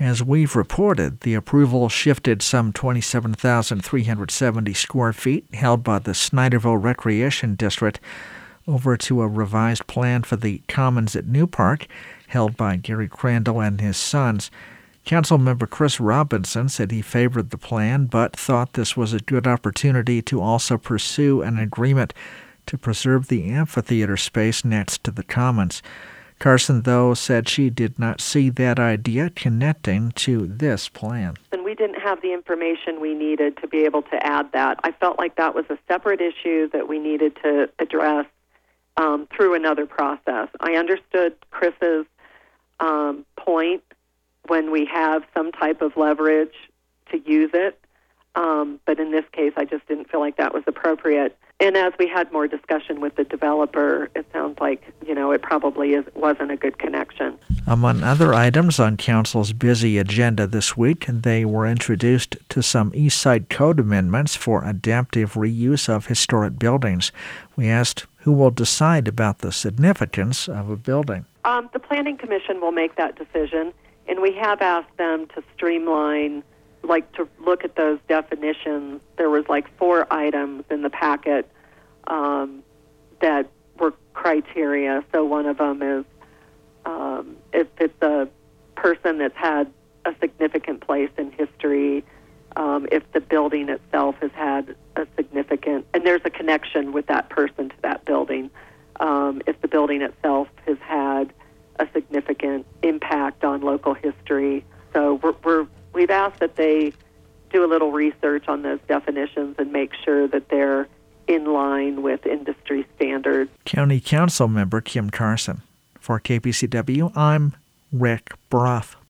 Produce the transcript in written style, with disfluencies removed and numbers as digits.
As we've reported, the approval shifted some 27,370 square feet held by the Snyderville Recreation District over to a revised plan for the Commons at New Park, held by Gary Crandall and his sons. Councilmember Chris Robinson said he favored the plan, but thought this was a good opportunity to also pursue an agreement to preserve the amphitheater space next to the Commons. Carson, though, said she did not see that idea connecting to this plan. And we didn't have the information we needed to be able to add that. I felt like that was a separate issue that we needed to address through another process. I understood Chris's point when we have some type of leverage to use it, but in this case, I just didn't feel like that was appropriate. And as we had more discussion with the developer, it sounds like, it probably wasn't a good connection. Among other items on Council's busy agenda this week, they were introduced to some East Side Code amendments for adaptive reuse of historic buildings. We asked who will decide about the significance of a building. The Planning Commission will make that decision, and we have asked them to streamline, to look at those definitions. There was 4 items in the packet that were criteria. So one of them is if it's a person that's had a significant place in history, if the building itself has had a significant, and there's a connection with that person to that building, if the building itself has had a significant impact on local history. So we've asked that they do a little research on those definitions and make sure that they're in line with industry standards. County Council member Kim Carson. For KPCW, I'm Rick Brough.